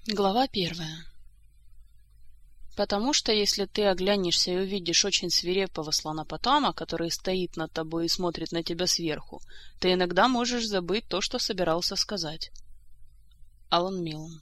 Глава 1. Потому что, если ты оглянешься и увидишь очень свирепого слонопотама, который стоит над тобой и смотрит на тебя сверху, ты иногда можешь забыть то, что собирался сказать. Алан Милн.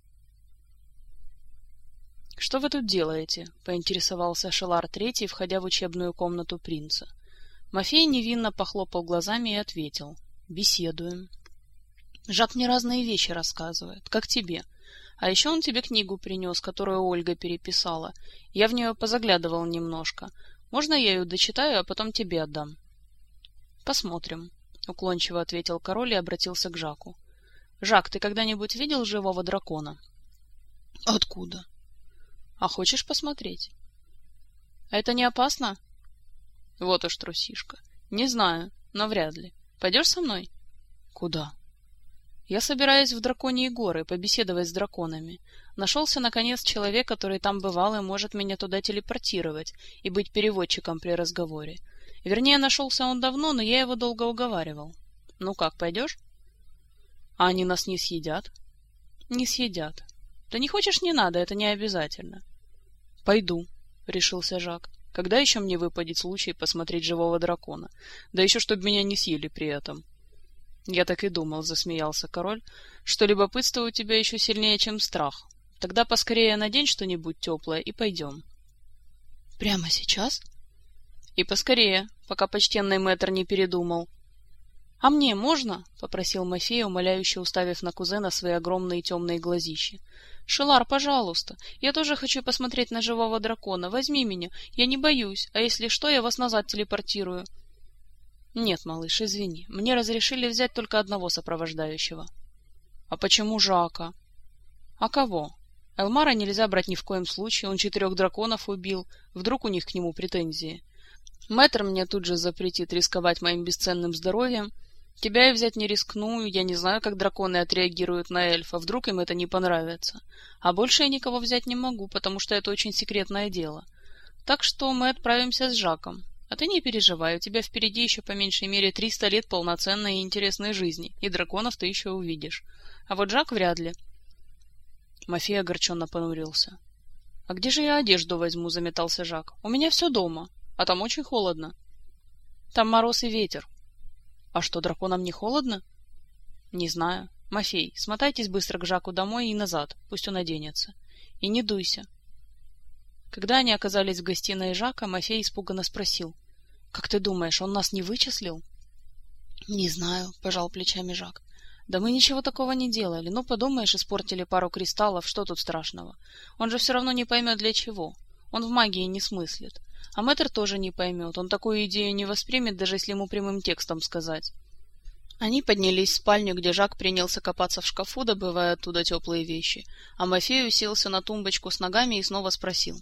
«Что вы тут делаете?» — поинтересовался Шелар Третий, входя в учебную комнату принца. Мафей невинно похлопал глазами и ответил: «Беседуем». «Жак мне разные вещи рассказывает, как тебе. А еще он тебе книгу принес, которую Ольга переписала. Я в нее позаглядывал немножко. Можно я ее дочитаю, а потом тебе отдам?» «Посмотрим», — уклончиво ответил король и обратился к Жаку. «Жак, ты когда-нибудь видел живого дракона?» «Откуда?» «А хочешь посмотреть?» «А это не опасно?» «Вот уж трусишка. Не знаю, но вряд ли. Пойдешь со мной?» «Куда?» «Я собираюсь в Драконьи горы побеседовать с драконами. Нашелся, наконец, человек, который там бывал и может меня туда телепортировать и быть переводчиком при разговоре. Вернее, нашелся он давно, но я его долго уговаривал. Ну как, пойдешь?» «А они нас не съедят?» «Не съедят. Да не хочешь, не надо, это не обязательно». «Пойду», — решился Жак. «Когда еще мне выпадет случай посмотреть живого дракона? Да еще, чтобы меня не съели при этом». «Я так и думал», — засмеялся король, — «что любопытство у тебя еще сильнее, чем страх. Тогда поскорее надень что-нибудь теплое и пойдем». «Прямо сейчас?» «И поскорее, пока почтенный мэтр не передумал». «А мне можно?» — попросил Мафей, умоляюще уставив на кузена свои огромные темные глазищи. «Шелар, пожалуйста, я тоже хочу посмотреть на живого дракона. Возьми меня, я не боюсь, а если что, я вас назад телепортирую». «Нет, малыш, извини, мне разрешили взять только одного сопровождающего». «А почему Жака?» «А кого? Элмара нельзя брать ни в коем случае, он 4 драконов убил, вдруг у них к нему претензии. Мэтр мне тут же запретит рисковать моим бесценным здоровьем. Тебя я взять не рискну, я не знаю, как драконы отреагируют на эльфа, вдруг им это не понравится. А больше я никого взять не могу, потому что это очень секретное дело. Так что мы отправимся с Жаком. А ты не переживай, у тебя впереди еще по меньшей мере 300 лет полноценной и интересной жизни, и драконов ты еще увидишь. А вот Жак вряд ли». Мафей огорченно понурился. «А где же я одежду возьму?» — заметался Жак. «У меня все дома, а там очень холодно». «Там мороз и ветер». «А что, драконам не холодно?» «Не знаю. Мафей, смотайтесь быстро к Жаку домой и назад, пусть он оденется. И не дуйся». Когда они оказались в гостиной Жака, Мафей испуганно спросил: «Как ты думаешь, он нас не вычислил?» «Не знаю», — пожал плечами Жак. «Да мы ничего такого не делали. Ну, подумаешь, испортили пару кристаллов, что тут страшного? Он же все равно не поймет для чего. Он в магии не смыслит. А мэтр тоже не поймет. Он такую идею не воспримет, даже если ему прямым текстом сказать». Они поднялись в спальню, где Жак принялся копаться в шкафу, добывая оттуда теплые вещи, а Мафей уселся на тумбочку с ногами и снова спросил: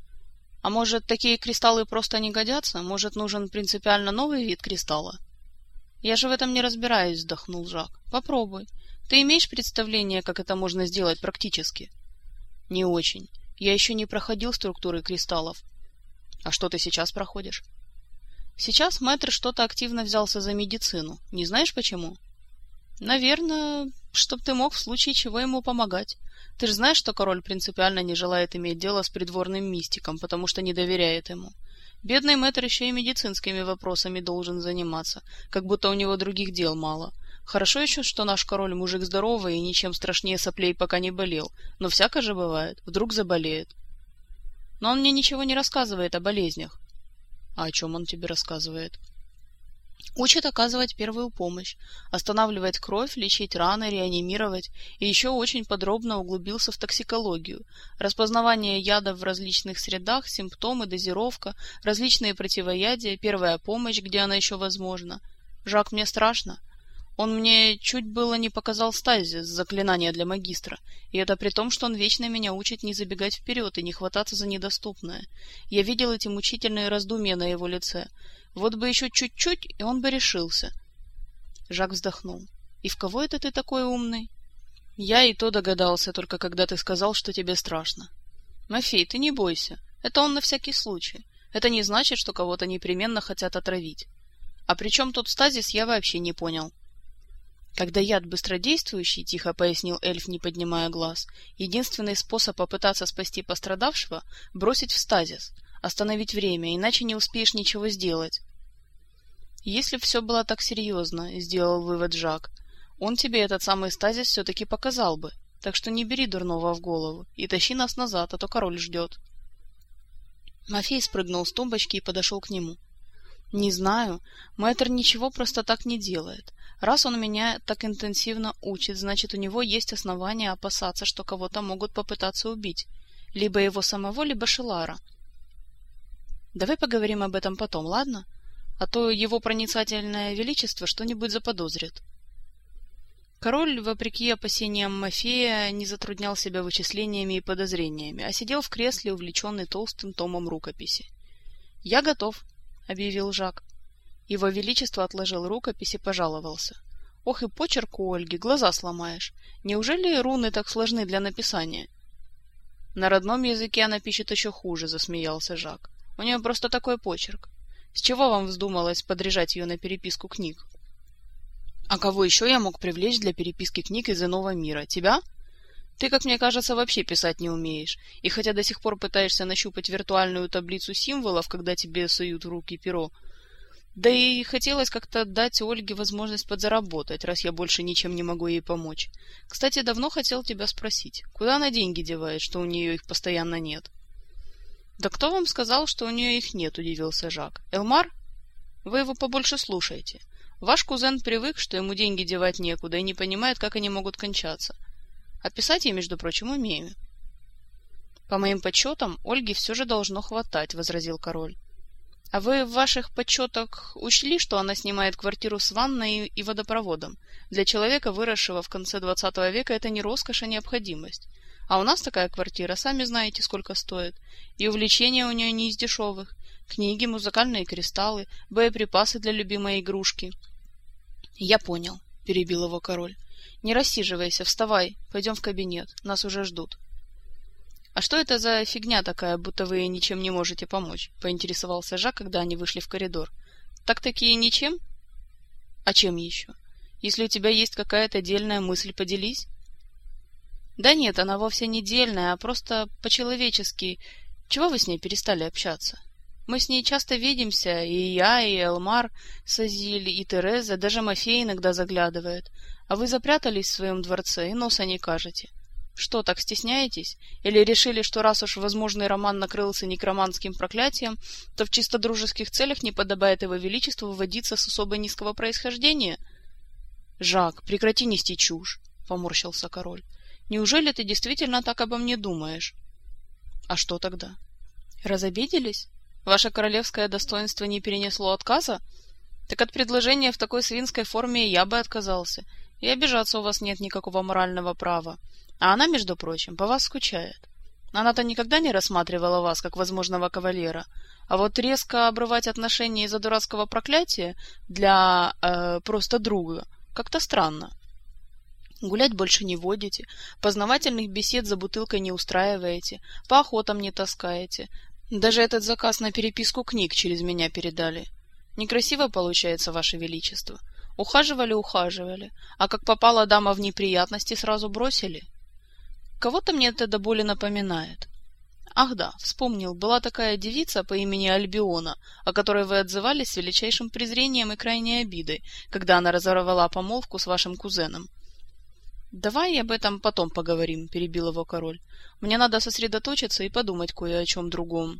«А может, такие кристаллы просто не годятся? Может, нужен принципиально новый вид кристалла?» «Я же в этом не разбираюсь», — вздохнул Жак. «Попробуй. Ты имеешь представление, как это можно сделать практически?» «Не очень. Я еще не проходил структуры кристаллов». «А что ты сейчас проходишь?» «Сейчас мэтр что-то активно взялся за медицину. Не знаешь почему?» «Наверное, чтоб ты мог в случае чего ему помогать. Ты же знаешь, что король принципиально не желает иметь дело с придворным мистиком, потому что не доверяет ему. Бедный мэтр еще и медицинскими вопросами должен заниматься, как будто у него других дел мало. Хорошо еще, что наш король мужик здоровый и ничем страшнее соплей пока не болел, но всяко же бывает, вдруг заболеет. Но он мне ничего не рассказывает о болезнях». «А о чем он тебе рассказывает?» «Учит оказывать первую помощь, останавливать кровь, лечить раны, реанимировать, и еще очень подробно углубился в токсикологию, распознавание ядов в различных средах, симптомы, дозировка, различные противоядия, первая помощь, где она еще возможна. Жак, мне страшно. Он мне чуть было не показал стазис, заклинание для магистра, и это при том, что он вечно меня учит не забегать вперед и не хвататься за недоступное. Я видел эти мучительные раздумья на его лице. Вот бы еще чуть-чуть, и он бы решился». Жак вздохнул. «И в кого это ты такой умный?» «Я и то догадался, только когда ты сказал, что тебе страшно». «Мафей, ты не бойся. Это он на всякий случай. Это не значит, что кого-то непременно хотят отравить. А при чем тут стазис, я вообще не понял». Когда яд быстродействующий, тихо пояснил эльф, не поднимая глаз, единственный способ попытаться спасти пострадавшего — бросить в стазис, остановить время, иначе не успеешь ничего сделать. Если б все было так серьезно, сделал вывод Жак, он тебе этот самый стазис все-таки показал бы, так что не бери дурного в голову и тащи нас назад, а то король ждет. Мафей спрыгнул с тумбочки и подошел к нему. Не знаю, мэтр ничего просто так не делает. Раз он меня так интенсивно учит, значит, у него есть основания опасаться, что кого-то могут попытаться убить. Либо его самого, либо Шелара. Давай поговорим об этом потом, ладно? А то его проницательное величество что-нибудь заподозрит. Король, вопреки опасениям Мафея, не затруднял себя вычислениями и подозрениями, а сидел в кресле, увлеченный толстым томом рукописи. — Я готов, — объявил Жак. Его величество отложил рукопись и пожаловался. — Ох и почерк у Ольги, глаза сломаешь. Неужели руны так сложны для написания? — На родном языке она пишет еще хуже, — засмеялся Жак. — У нее просто такой почерк. С чего вам вздумалось подряжать ее на переписку книг? — А кого еще я мог привлечь для переписки книг из иного мира? Тебя? Ты, как мне кажется, вообще писать не умеешь, и хотя до сих пор пытаешься нащупать виртуальную таблицу символов, когда тебе суют в руки перо, да и хотелось как-то дать Ольге возможность подзаработать, раз я больше ничем не могу ей помочь. Кстати, давно хотел тебя спросить, куда она деньги девает, что у нее их постоянно нет? — Да кто вам сказал, что у нее их нет, — удивился Жак. — Элмар? Вы его побольше слушайте. Ваш кузен привык, что ему деньги девать некуда, и не понимает, как они могут кончаться. А писать я, между прочим, умею. — По моим подсчетам, Ольге все же должно хватать, — возразил король. — А вы в ваших подсчетах учли, что она снимает квартиру с ванной и водопроводом? Для человека, выросшего в конце 20 века, это не роскошь, а необходимость. А у нас такая квартира, сами знаете, сколько стоит. И увлечения у нее не из дешевых. Книги, музыкальные кристаллы, боеприпасы для любимой игрушки. — Я понял, — перебил его король. — Не рассиживайся, вставай, пойдем в кабинет, нас уже ждут. — А что это за фигня такая, будто вы ничем не можете помочь? — поинтересовался Жак, когда они вышли в коридор. — Так-таки ничем? — А чем еще? Если у тебя есть какая-то дельная мысль, поделись. — Да нет, она вовсе не дельная, а просто по-человечески. Чего вы с ней перестали общаться? Мы с ней часто видимся, и я, и Элмар, Сазиль, и Тереза, даже Мафей иногда заглядывает. А вы запрятались в своем дворце и носа не кажете. Что, так стесняетесь? Или решили, что раз уж возможный роман накрылся некроманским проклятием, то в чисто дружеских целях не подобает его величеству вводиться с особо низкого происхождения? — Жак, прекрати нести чушь, — поморщился король. — Неужели ты действительно так обо мне думаешь? — А что тогда? Разобиделись? Ваше королевское достоинство не перенесло отказа? Так от предложения в такой свинской форме я бы отказался, и обижаться у вас нет никакого морального права. А она, между прочим, по вас скучает. Она-то никогда не рассматривала вас как возможного кавалера, а вот резко обрывать отношения из-за дурацкого проклятия для просто друга как-то странно. Гулять больше не водите, познавательных бесед за бутылкой не устраиваете, по охотам не таскаете. Даже этот заказ на переписку книг через меня передали. Некрасиво получается, ваше величество. Ухаживали, а как попала дама в неприятности, сразу бросили. Кого-то мне это до боли напоминает. Ах да, вспомнил, была такая девица по имени Альбиона, о которой вы отзывались с величайшим презрением и крайней обидой, когда она разорвала помолвку с вашим кузеном. — Давай об этом потом поговорим, — перебил его король. — Мне надо сосредоточиться и подумать кое о чем другом.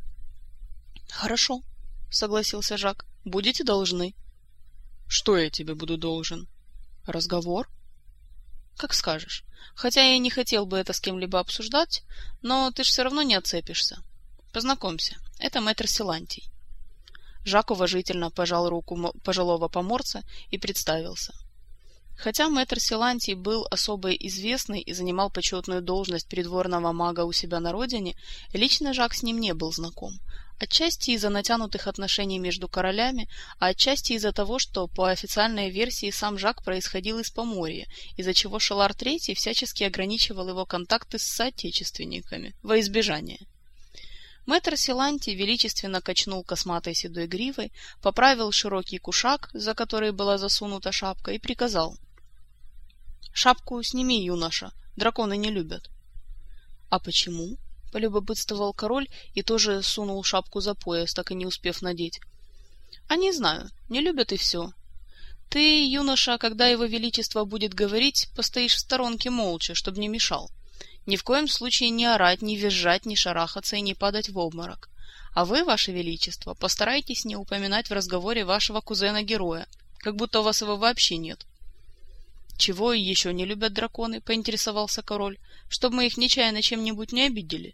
— Хорошо, — согласился Жак. — Будете должны. — Что я тебе буду должен? — Разговор. — Как скажешь. Хотя я и не хотел бы это с кем-либо обсуждать, но ты ж все равно не отцепишься. Познакомься, это мэтр Силантий. Жак уважительно пожал руку пожилого поморца и представился. Хотя мэтр Силантий был особо известный и занимал почетную должность придворного мага у себя на родине, лично Жак с ним не был знаком. Отчасти из-за натянутых отношений между королями, а отчасти из-за того, что по официальной версии сам Жак происходил из Поморья, из-за чего Шелар III всячески ограничивал его контакты с соотечественниками во избежание. Мэтр Силантий величественно качнул косматой седой гривой, поправил широкий кушак, за который была засунута шапка, и приказал: Шапку сними, юноша, драконы не любят. А почему? Полюбопытствовал король и тоже сунул шапку за пояс, так и не успев надеть. А не знаю, не любят и все. Ты, юноша, когда его величество будет говорить, постоишь в сторонке молча, чтобы не мешал. Ни в коем случае не орать, не визжать, не шарахаться и не падать в обморок. А вы, ваше величество, постарайтесь не упоминать в разговоре вашего кузена-героя, как будто у вас его вообще нет. Чего еще не любят драконы, поинтересовался король, чтобы мы их нечаянно чем-нибудь не обидели.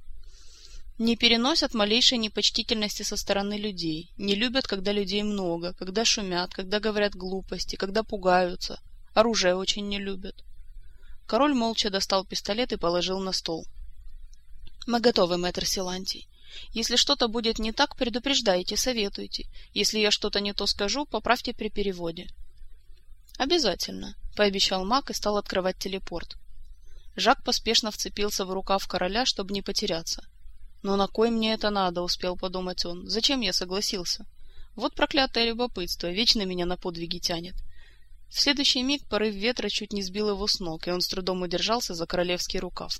Не переносят малейшей непочтительности со стороны людей, не любят, когда людей много, когда шумят, когда говорят глупости, когда пугаются, оружие очень не любят. Король молча достал пистолет и положил на стол. Мы готовы, мэтр Силантий. Если что-то будет не так, предупреждайте, советуйте. Если я что-то не то скажу, поправьте при переводе. Обязательно, пообещал маг и стал открывать телепорт. Жак поспешно вцепился в рукав короля, чтобы не потеряться. «Но на кой мне это надо?» — успел подумать он. «Зачем я согласился? Вот проклятое любопытство, вечно меня на подвиги тянет». В следующий миг порыв ветра чуть не сбил его с ног, и он с трудом удержался за королевский рукав.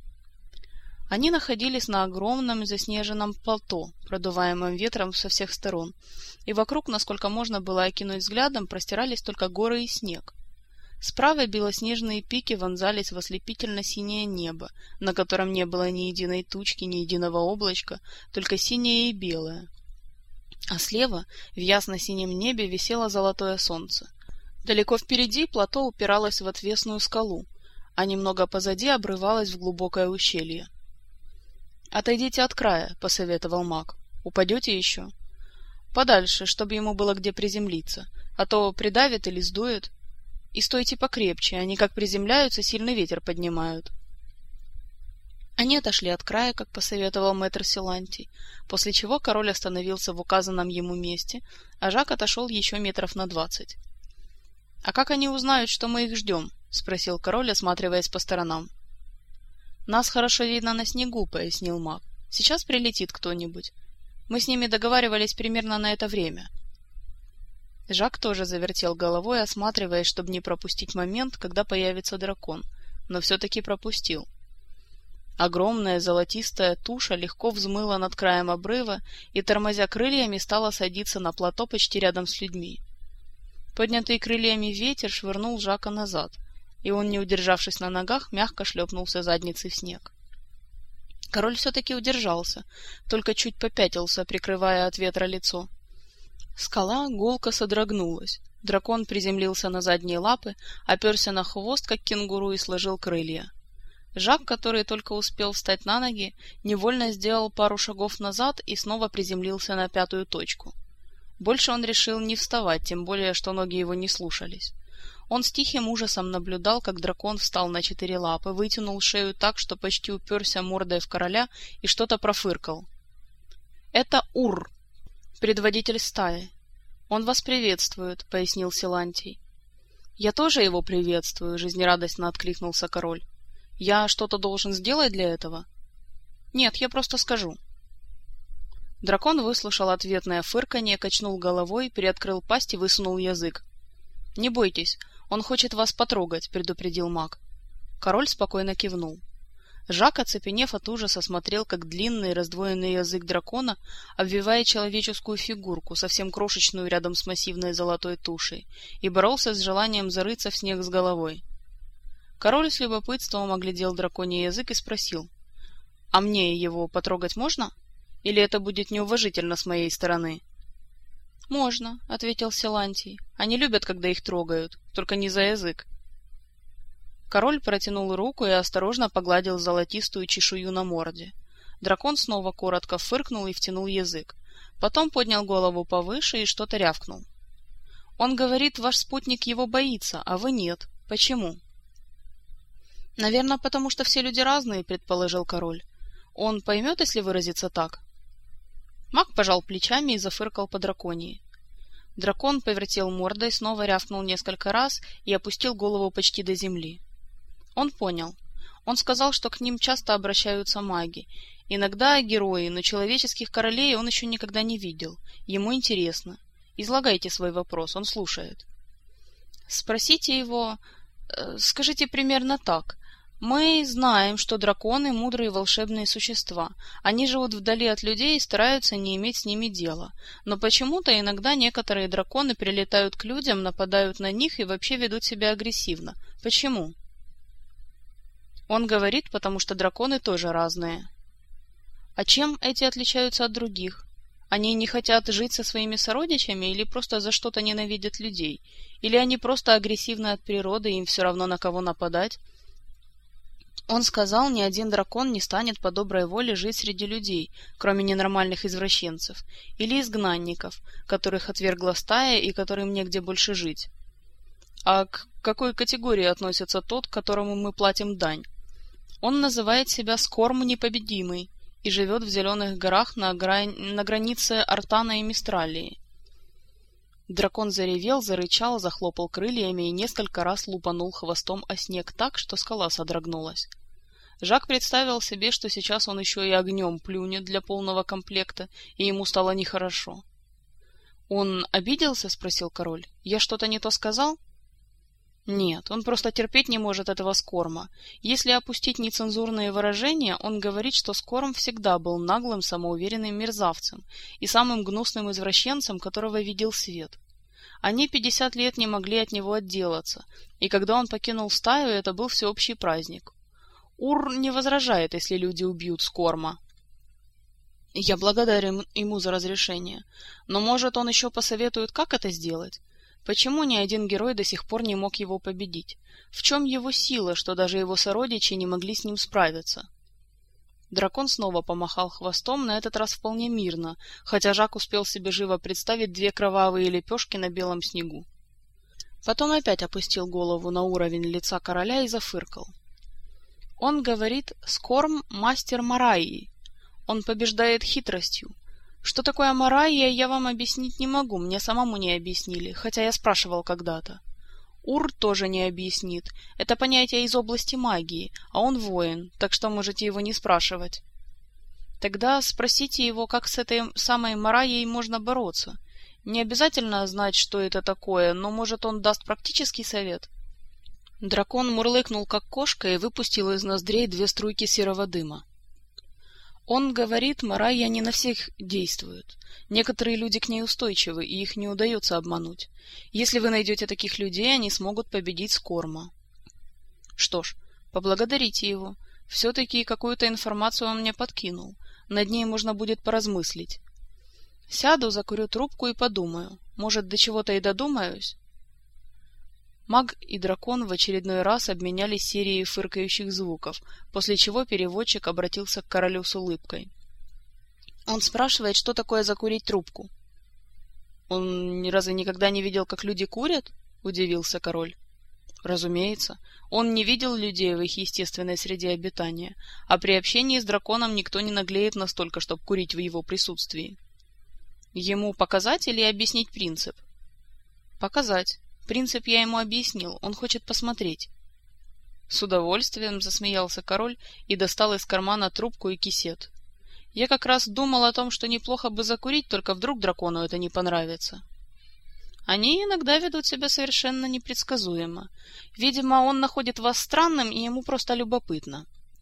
Они находились на огромном заснеженном плато, продуваемом ветром со всех сторон, и вокруг, насколько можно было окинуть взглядом, простирались только горы и снег. Справа белоснежные пики вонзались в ослепительно-синее небо, на котором не было ни единой тучки, ни единого облачка, только синее и белое. А слева, в ясно-синем небе, висело золотое солнце. Далеко впереди плато упиралось в отвесную скалу, а немного позади обрывалось в глубокое ущелье. «Отойдите от края», — посоветовал маг. «Упадете еще?» «Подальше, чтобы ему было где приземлиться, а то придавит или сдует. И стойте покрепче, они как приземляются, сильный ветер поднимают». Они отошли от края, как посоветовал мэтр Силантий, после чего король остановился в указанном ему месте, а Жак отошел еще метров на 20. «А как они узнают, что мы их ждем?» — спросил король, осматриваясь по сторонам. «Нас хорошо видно на снегу», — пояснил маг. «Сейчас прилетит кто-нибудь. Мы с ними договаривались примерно на это время». Жак тоже завертел головой, осматриваясь, чтобы не пропустить момент, когда появится дракон, но все-таки пропустил. Огромная золотистая туша легко взмыла над краем обрыва и, тормозя крыльями, стала садиться на плато почти рядом с людьми. Поднятый крыльями ветер швырнул Жака назад, и он, не удержавшись на ногах, мягко шлепнулся задницей в снег. Король все-таки удержался, только чуть попятился, прикрывая от ветра лицо. Скала гулко содрогнулась. Дракон приземлился на задние лапы, оперся на хвост, как кенгуру, и сложил крылья. Жак, который только успел встать на ноги, невольно сделал пару шагов назад и снова приземлился на пятую точку. Больше он решил не вставать, тем более, что ноги его не слушались. Он с тихим ужасом наблюдал, как дракон встал на 4 лапы, вытянул шею так, что почти уперся мордой в короля и что-то профыркал. «Это Ур, предводитель стаи. Он вас приветствует», — пояснил Силантий. «Я тоже его приветствую», — жизнерадостно откликнулся король. «Я что-то должен сделать для этого?» «Нет, я просто скажу». Дракон выслушал ответное фырканье, качнул головой, приоткрыл пасть и высунул язык. «Не бойтесь, он хочет вас потрогать», — предупредил маг. Король спокойно кивнул. Жак, оцепенев от ужаса, смотрел, как длинный раздвоенный язык дракона обвивает человеческую фигурку, совсем крошечную рядом с массивной золотой тушей, и боролся с желанием зарыться в снег с головой. Король с любопытством оглядел драконий язык и спросил: «А мне его потрогать можно? Или это будет неуважительно с моей стороны?» «Можно», — ответил Силантий. «Они любят, когда их трогают, только не за язык». Король протянул руку и осторожно погладил золотистую чешую на морде. Дракон снова коротко фыркнул и втянул язык. Потом поднял голову повыше и что-то рявкнул. «Он говорит, ваш спутник его боится, а вы нет. Почему?» «Наверное, потому что все люди разные», — предположил король. «Он поймет, если выразиться так?» Маг пожал плечами и зафыркал по драконии. Дракон повертел мордой, снова рявкнул несколько раз и опустил голову почти до земли. Он понял. Он сказал, что к ним часто обращаются маги. Иногда герои, но человеческих королей он еще никогда не видел. Ему интересно. Излагайте свой вопрос, он слушает. «Спросите его, Скажите примерно так. Мы знаем, что драконы — мудрые волшебные существа. Они живут вдали от людей и стараются не иметь с ними дела. Но почему-то иногда некоторые драконы прилетают к людям, нападают на них и вообще ведут себя агрессивно. Почему? Он говорит, потому что драконы тоже разные. А чем эти отличаются от других? Они не хотят жить со своими сородичами или просто за что-то ненавидят людей? Или они просто агрессивны от природы, и им все равно на кого нападать? Он сказал, ни один дракон не станет по доброй воле жить среди людей, кроме ненормальных извращенцев, или изгнанников, которых отвергла стая и которым негде больше жить. А к какой категории относится тот, которому мы платим дань? Он называет себя Скорм Непобедимый и живет в Зеленых горах на границе Артана и Мистралии. Дракон заревел, зарычал, захлопал крыльями и несколько раз лупанул хвостом о снег так, что скала содрогнулась. Жак представил себе, что сейчас он еще и огнем плюнет для полного комплекта, и ему стало нехорошо. — Он обиделся? — спросил король. — Я что-то не то сказал? — Нет, он просто терпеть не может этого Скорма. Если опустить нецензурные выражения, он говорит, что Скорм всегда был наглым, самоуверенным мерзавцем и самым гнусным извращенцем, которого видел свет. Они 50 лет не могли от него отделаться, и когда он покинул стаю, это был всеобщий праздник. Ур не возражает, если люди убьют Скорма. Я благодарен ему за разрешение, но, может, он еще посоветует, как это сделать? Почему ни один герой до сих пор не мог его победить? В чем его сила, что даже его сородичи не могли с ним справиться? Дракон снова помахал хвостом, на этот раз вполне мирно, хотя Жак успел себе живо представить 2 кровавые лепешки на белом снегу. Потом опять опустил голову на уровень лица короля и зафыркал. Он говорит, Скорм — мастер Марайи. Он побеждает хитростью. Что такое Марайя, я вам объяснить не могу, мне самому не объяснили, хотя я спрашивал когда-то. Ур тоже не объяснит, это понятие из области магии, а он воин, так что можете его не спрашивать. Тогда спросите его, как с этой самой Марайей можно бороться. Не обязательно знать, что это такое, но, может, он даст практический совет? Дракон мурлыкнул, как кошка, и выпустил из ноздрей 2 струйки серого дыма. Он говорит, Марайя не на всех действует. Некоторые люди к ней устойчивы, и их не удается обмануть. Если вы найдете таких людей, они смогут победить Скорма. Что ж, поблагодарите его. Все-таки какую-то информацию он мне подкинул. Над ней можно будет поразмыслить. Сяду, закурю трубку и подумаю. Может, до чего-то и додумаюсь? Маг и дракон в очередной раз обменялись серией фыркающих звуков, после чего переводчик обратился к королю с улыбкой. Он спрашивает, что такое закурить трубку. — Он разве никогда не видел, как люди курят? — удивился король. — Разумеется. Он не видел людей в их естественной среде обитания, а при общении с драконом никто не наглеет настолько, чтобы курить в его присутствии. Ему показать или объяснить принцип? — Показать. Принцип я ему объяснил, он хочет посмотреть. С удовольствием засмеялся король и достал из кармана трубку и кисет. Я как раз думал о том, что неплохо бы закурить, только вдруг дракону это не понравится. Они иногда ведут себя совершенно непредсказуемо. Видимо, он находит вас странным, и ему просто любопытно.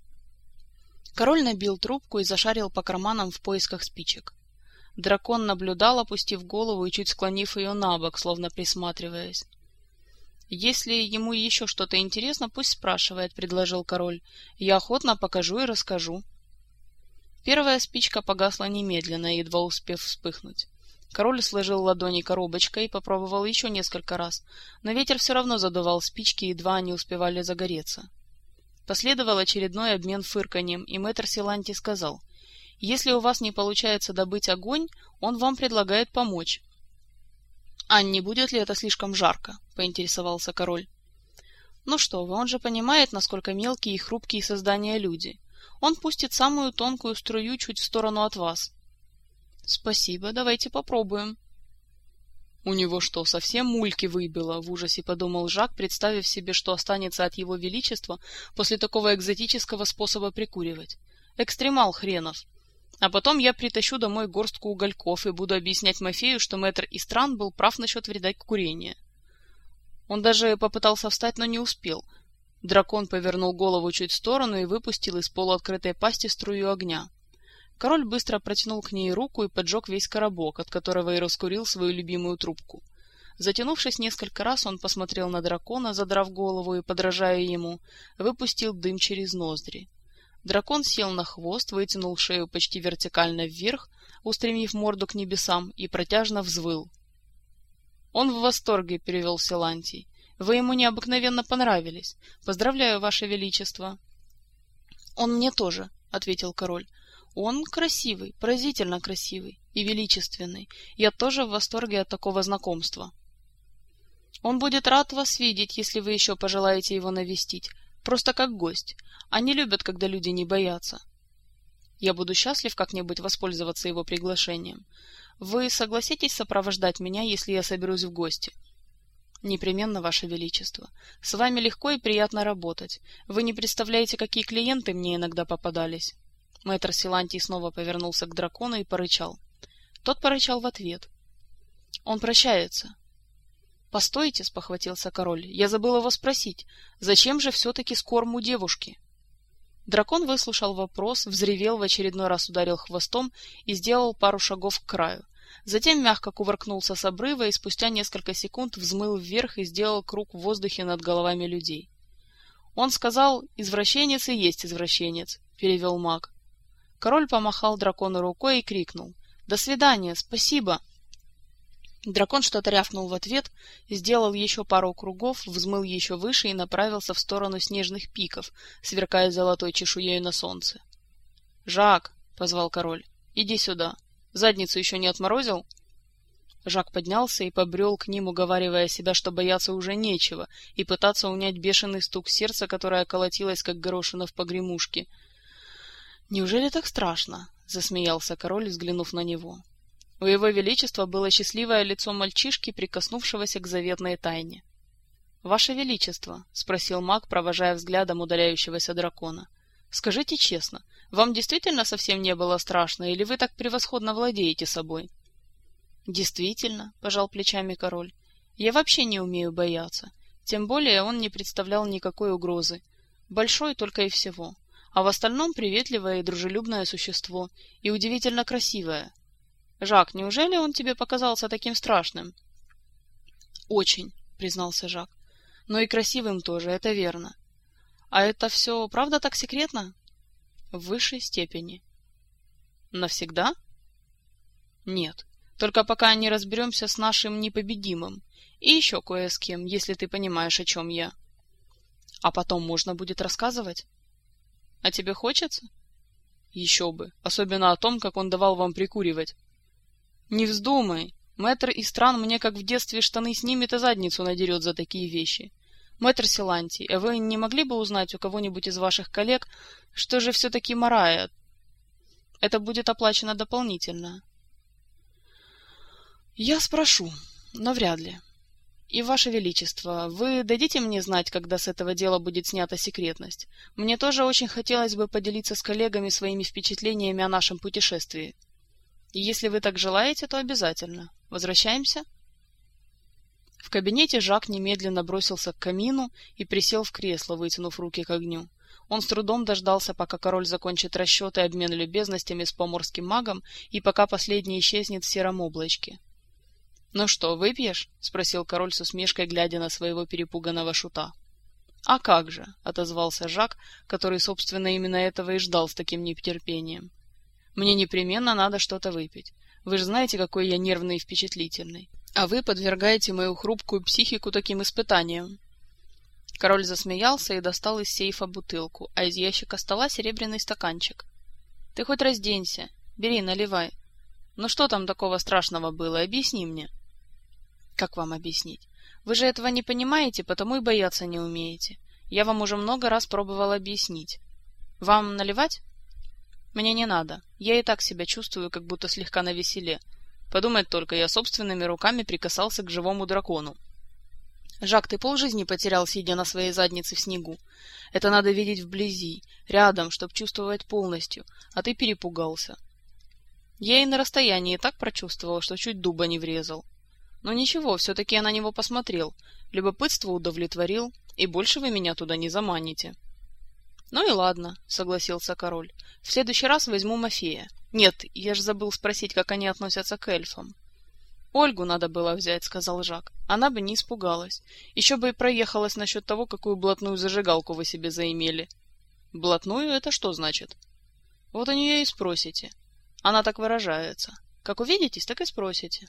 Король набил трубку и зашарил по карманам в поисках спичек. Дракон наблюдал, опустив голову и чуть склонив ее набок, словно присматриваясь. «Если ему еще что-то интересно, пусть спрашивает», — предложил король. «Я охотно покажу и расскажу». Первая спичка погасла немедленно, едва успев вспыхнуть. Король сложил ладони коробочкой и попробовал еще несколько раз, но ветер все равно задувал спички, едва они успевали загореться. Последовал очередной обмен фырканьем, и мэтр Силанти сказал: «Если у вас не получается добыть огонь, он вам предлагает помочь». «А не будет ли это слишком жарко?» — поинтересовался король. «Ну что вы, он же понимает, насколько мелкие и хрупкие создания люди. Он пустит самую тонкую струю чуть в сторону от вас». «Спасибо, давайте попробуем». «У него что, совсем мульки выбило?» — в ужасе подумал Жак, представив себе, что останется от его величества после такого экзотического способа прикуривать. «Экстремал хренов. А потом я притащу домой горстку угольков и буду объяснять Мафею, что мэтр Истран был прав насчет вреда курения». Он даже попытался встать, но не успел. Дракон повернул голову чуть в сторону и выпустил из полуоткрытой пасти струю огня. Король быстро протянул к ней руку и поджег весь коробок, от которого и раскурил свою любимую трубку. Затянувшись несколько раз, он посмотрел на дракона, задрав голову и, подражая ему, выпустил дым через ноздри. Дракон сел на хвост, вытянул шею почти вертикально вверх, устремив морду к небесам, и протяжно взвыл. «Он в восторге», — перевел Силантий. «Вы ему необыкновенно понравились. Поздравляю, Ваше Величество». «Он мне тоже», — ответил король. «Он красивый, поразительно красивый и величественный. Я тоже в восторге от такого знакомства». «Он будет рад вас видеть, если вы еще пожелаете его навестить, просто как гость. Они любят, когда люди не боятся. Я буду счастлив как-нибудь воспользоваться его приглашением. Вы согласитесь сопровождать меня, если я соберусь в гости?» «Непременно, Ваше Величество. С вами легко и приятно работать. Вы не представляете, какие клиенты мне иногда попадались». Мэтр Силантий снова повернулся к дракону и порычал. Тот порычал в ответ. «Он прощается». «Постойте», — спохватился король, — «я забыл его спросить, зачем же все-таки скорму девушки?» Дракон выслушал вопрос, взревел, в очередной раз ударил хвостом и сделал пару шагов к краю. Затем мягко кувыркнулся с обрыва и спустя несколько секунд взмыл вверх и сделал круг в воздухе над головами людей. «Он сказал, извращенец и есть извращенец», — перевел маг. Король помахал дракону рукой и крикнул: «До свидания, спасибо!» Дракон что-то рявкнул в ответ, сделал еще пару кругов, взмыл еще выше и направился в сторону снежных пиков, сверкая золотой чешуей на солнце. «Жак!» — позвал король. «Иди сюда. Задницу еще не отморозил?» Жак поднялся и побрел к ним, уговаривая себя, что бояться уже нечего, и пытаться унять бешеный стук сердца, которое колотилось, как горошина в погремушке. «Неужели так страшно?» — засмеялся король, взглянув на него. У его величества было счастливое лицо мальчишки, прикоснувшегося к заветной тайне. «Ваше Величество», — спросил маг, провожая взглядом удаляющегося дракона, — «скажите честно, вам действительно совсем не было страшно, или вы так превосходно владеете собой?» «Действительно», — пожал плечами король, — «я вообще не умею бояться, тем более он не представлял никакой угрозы. Большой только и всего, а в остальном приветливое и дружелюбное существо, и удивительно красивое. Жак, неужели он тебе показался таким страшным?» «Очень», — признался Жак. «Но и красивым тоже, это верно. А это все правда так секретно?» «В высшей степени». «Навсегда?» «Нет, только пока не разберемся с нашим непобедимым. И еще кое с кем, если ты понимаешь, о чем я». «А потом можно будет рассказывать?» «А тебе хочется?» «Еще бы, особенно о том, как он давал вам прикуривать». «Не вздумай. Мэтр Истран мне как в детстве штаны снимет и задницу надерет за такие вещи. Мэтр Силантий, а вы не могли бы узнать у кого-нибудь из ваших коллег, что же все-таки Марая? Это будет оплачено дополнительно». «Я спрошу, но вряд ли. И, Ваше Величество, вы дадите мне знать, когда с этого дела будет снята секретность? Мне тоже очень хотелось бы поделиться с коллегами своими впечатлениями о нашем путешествии. И если вы так желаете, то обязательно. Возвращаемся?» В кабинете Жак немедленно бросился к камину и присел в кресло, вытянув руки к огню. Он с трудом дождался, пока король закончит расчеты и обмен любезностями с поморским магом, и пока последний исчезнет в сером облачке. «Ну что, выпьешь?» — спросил король с усмешкой, глядя на своего перепуганного шута. «А как же?» — отозвался Жак, который, собственно, именно этого и ждал с таким нетерпением. «Мне непременно надо что-то выпить. Вы же знаете, какой я нервный и впечатлительный. А вы подвергаете мою хрупкую психику таким испытаниям». Король засмеялся и достал из сейфа бутылку, а из ящика стола серебряный стаканчик. «Ты хоть разденься. Бери, наливай. Ну что там такого страшного было? Объясни мне». «Как вам объяснить? Вы же этого не понимаете, потому и бояться не умеете. Я вам уже много раз пробовал объяснить. Вам наливать?» «Мне не надо. Я и так себя чувствую, как будто слегка навеселе. Подумать только, я собственными руками прикасался к живому дракону». «Жак, ты полжизни потерял, сидя на своей заднице в снегу. Это надо видеть вблизи, рядом, чтоб чувствовать полностью, а ты перепугался». «Я и на расстоянии так прочувствовал, что чуть дуба не врезал. Но ничего, все-таки я на него посмотрел, любопытство удовлетворил, и больше вы меня туда не заманите. Ну и ладно, согласился король. В следующий раз возьму Мафея. Нет, я же забыл спросить, как они относятся к эльфам. Ольгу надо было взять, сказал Жак. Она бы не испугалась. Еще бы и проехалась насчет того, какую блатную зажигалку вы себе заимели. Блатную — это что значит? Вот у нее и спросите. Она так выражается. Как увидитесь, так и спросите.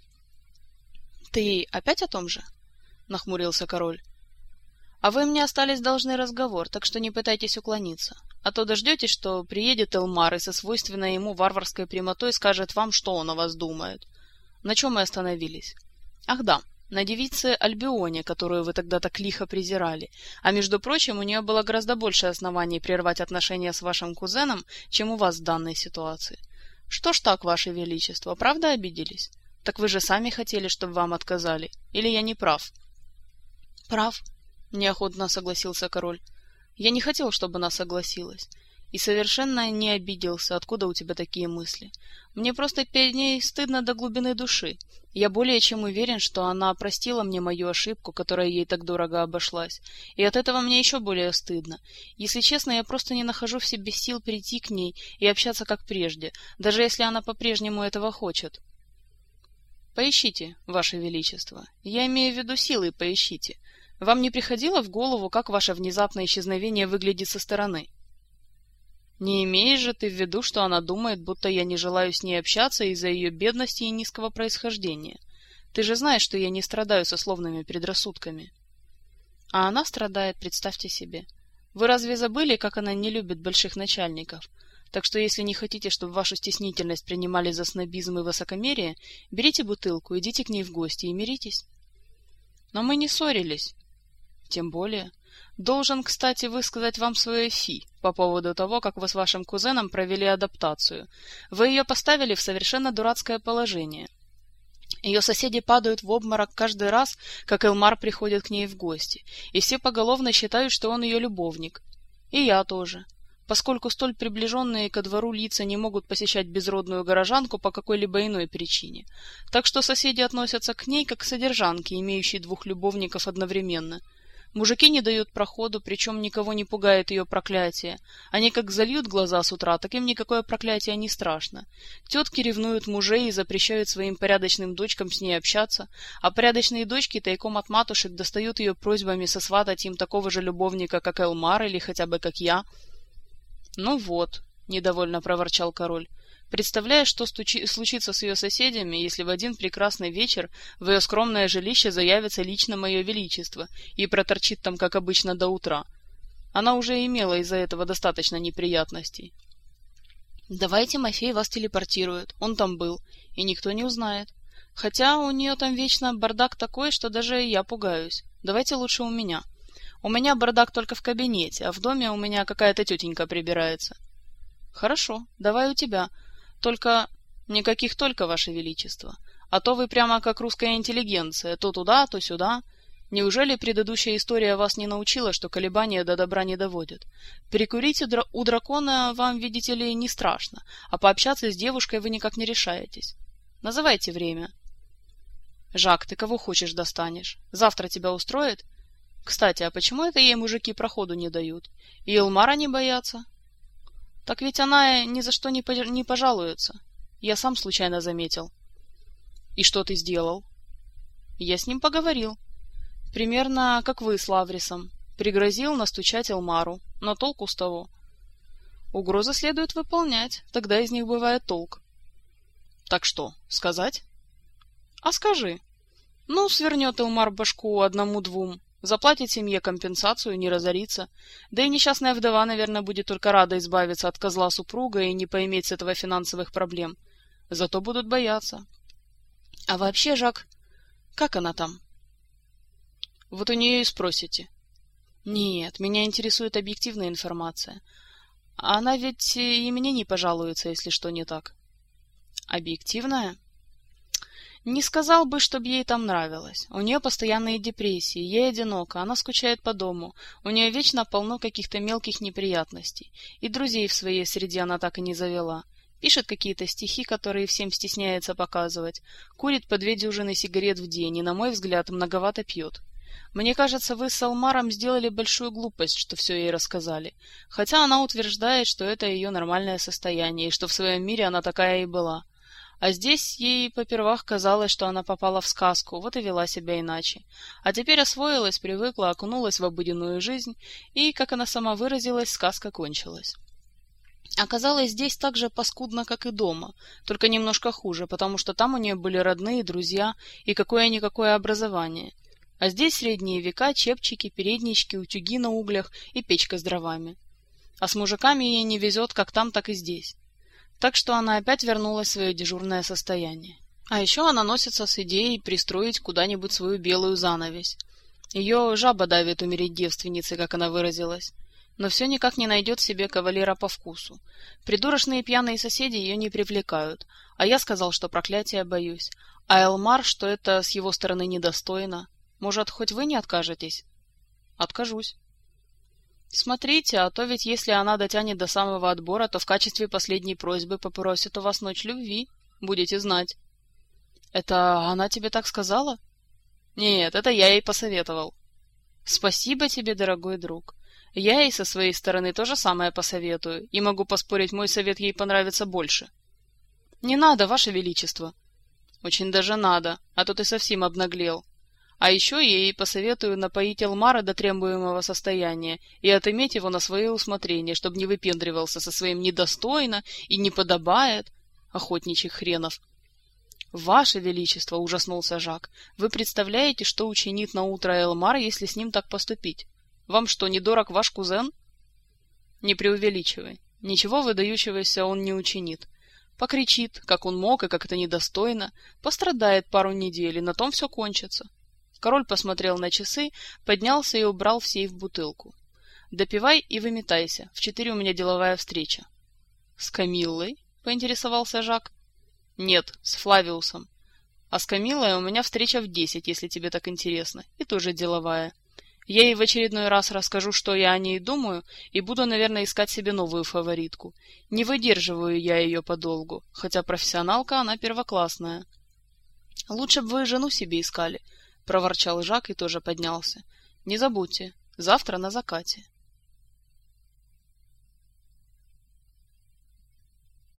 Ты опять о том же? Нахмурился король. А вы мне остались должны разговор, так что не пытайтесь уклониться. А то дождетесь, что приедет Элмар и со свойственной ему варварской прямотой скажет вам, что он о вас думает. На чем мы остановились? Ах да, на девице Альбионе, которую вы тогда так лихо презирали. А между прочим, у нее было гораздо больше оснований прервать отношения с вашим кузеном, чем у вас в данной ситуации. Что ж так, ваше величество, правда обиделись? Так вы же сами хотели, чтобы вам отказали. Или я не прав? Прав. Неохотно согласился король. Я не хотел, чтобы она согласилась. И совершенно не обиделся, откуда у тебя такие мысли. Мне просто перед ней стыдно до глубины души. Я более чем уверен, что она простила мне мою ошибку, которая ей так дорого обошлась. И от этого мне еще более стыдно. Если честно, я просто не нахожу в себе сил прийти к ней и общаться как прежде, даже если она по-прежнему этого хочет. Поищите, ваше величество. Я имею в виду силой поищите. Вам не приходило в голову, как ваше внезапное исчезновение выглядит со стороны? Не имеешь же ты в виду, что она думает, будто я не желаю с ней общаться из-за ее бедности и низкого происхождения? Ты же знаешь, что я не страдаю сословными предрассудками. А она страдает, представьте себе. Вы разве забыли, как она не любит больших начальников? Так что если не хотите, чтобы вашу стеснительность принимали за снобизм и высокомерие, берите бутылку, идите к ней в гости и миритесь. Но мы не ссорились. Тем более. Должен, кстати, высказать вам свое фи по поводу того, как вы с вашим кузеном провели адаптацию. Вы ее поставили в совершенно дурацкое положение. Ее соседи падают в обморок каждый раз, как Элмар приходит к ней в гости, и все поголовно считают, что он ее любовник. И я тоже. Поскольку столь приближенные ко двору лица не могут посещать безродную горожанку по какой-либо иной причине. Так что соседи относятся к ней как к содержанке, имеющей двух любовников одновременно. Мужики не дают проходу, причем никого не пугает ее проклятие. Они как зальют глаза с утра, так им никакое проклятие не страшно. Тетки ревнуют мужей и запрещают своим порядочным дочкам с ней общаться, а порядочные дочки тайком от матушек достают ее просьбами сосватать им такого же любовника, как Элмар или хотя бы как я. «Ну вот», — недовольно проворчал король, «представляешь, что случится с ее соседями, если в один прекрасный вечер в ее скромное жилище заявится лично мое величество и проторчит там, как обычно, до утра. Она уже имела из-за этого достаточно неприятностей». «Давайте Мафей вас телепортирует, он там был, и никто не узнает. Хотя у нее там вечно бардак такой, что даже я пугаюсь. Давайте лучше у меня. У меня бардак только в кабинете, а в доме у меня какая-то тетенька прибирается». «Хорошо, давай у тебя. Только никаких только, ваше величество. А то вы прямо как русская интеллигенция, то туда, то сюда. Неужели предыдущая история вас не научила, что колебания до добра не доводят? Перекурить у дракона вам, видите ли, не страшно, а пообщаться с девушкой вы никак не решаетесь. Называйте время». «Жак, ты кого хочешь достанешь? Завтра тебя устроит? Кстати, а почему это ей мужики проходу не дают? И Элмара не боятся?» «Так ведь она ни за что не пожалуется. Я сам случайно заметил». «И что ты сделал?» «Я с ним поговорил. Примерно как вы с Лаврисом. Пригрозил настучать Элмару. Но толку с того?» «Угрозы следует выполнять. Тогда из них бывает толк». «Так что, сказать?» «А скажи. Ну, свернет Элмар башку одному-двум. Заплатит семье компенсацию, не разорится. Да и несчастная вдова, наверное, будет только рада избавиться от козла супруга и не поиметь с этого финансовых проблем. Зато будут бояться. А вообще, Жак, как она там?» «Вот у нее и спросите». «Нет, меня интересует объективная информация. Она ведь и мне не пожалуется, если что не так». «Объективная?» «Не сказал бы, чтобы ей там нравилось. У нее постоянные депрессии, ей одиноко, она скучает по дому, у нее вечно полно каких-то мелких неприятностей. И друзей в своей среде она так и не завела. Пишет какие-то стихи, которые всем стесняется показывать, курит по 2 дюжины сигарет в день и, на мой взгляд, многовато пьет. Мне кажется, вы с Элмаром сделали большую глупость, что все ей рассказали, хотя она утверждает, что это ее нормальное состояние и что в своем мире она такая и была. А здесь ей попервах казалось, что она попала в сказку, вот и вела себя иначе. А теперь освоилась, привыкла, окунулась в обыденную жизнь, и, как она сама выразилась, сказка кончилась. Оказалось, здесь так же паскудно, как и дома, только немножко хуже, потому что там у нее были родные, друзья и какое-никакое образование. А здесь средние века, чепчики, переднички, утюги на углях и печка с дровами. А с мужиками ей не везет как там, так и здесь. Так что она опять вернулась в свое дежурное состояние. А еще она носится с идеей пристроить куда-нибудь свою белую занавесь. Ее жаба давит умереть девственницей, как она выразилась. Но все никак не найдет себе кавалера по вкусу. Придурочные пьяные соседи ее не привлекают, а я сказал, что проклятия боюсь. А Элмар, что это с его стороны недостойно. Может, хоть вы не откажетесь? Откажусь. Смотрите, а то ведь если она дотянет до самого отбора, то в качестве последней просьбы попросит у вас ночь любви. Будете знать. Это она тебе так сказала? Нет, это я ей посоветовал. Спасибо тебе, дорогой друг. Я ей со своей стороны то же самое посоветую, и могу поспорить, мой совет ей понравится больше. Не надо, ваше величество. Очень даже надо, а то ты совсем обнаглел. А еще я ей посоветую напоить Элмара до требуемого состояния и отыметь его на свое усмотрение, чтобы не выпендривался со своим «недостойно» и «не подобает», охотничий хренов. «Ваше Величество!» — ужаснулся Жак. «Вы представляете, что учинит на утро Элмар, если с ним так поступить? Вам что, недорог ваш кузен?» «Не преувеличивай. Ничего выдающегося он не учинит. Покричит, как он мог и как это недостойно, пострадает пару недель, и на том все кончится». Король посмотрел на часы, поднялся и убрал в сейф бутылку. «Допивай и выметайся. В 4 у меня деловая встреча». «С Камиллой?» — поинтересовался Жак. «Нет, с Флавиусом. А с Камиллой у меня встреча в 10, если тебе так интересно, и тоже деловая. Я ей в очередной раз расскажу, что я о ней думаю, и буду, наверное, искать себе новую фаворитку. Не выдерживаю я ее подолгу, хотя профессионалка она первоклассная». «Лучше бы вы жену себе искали», — проворчал Жак и тоже поднялся. «Не забудьте, завтра на закате».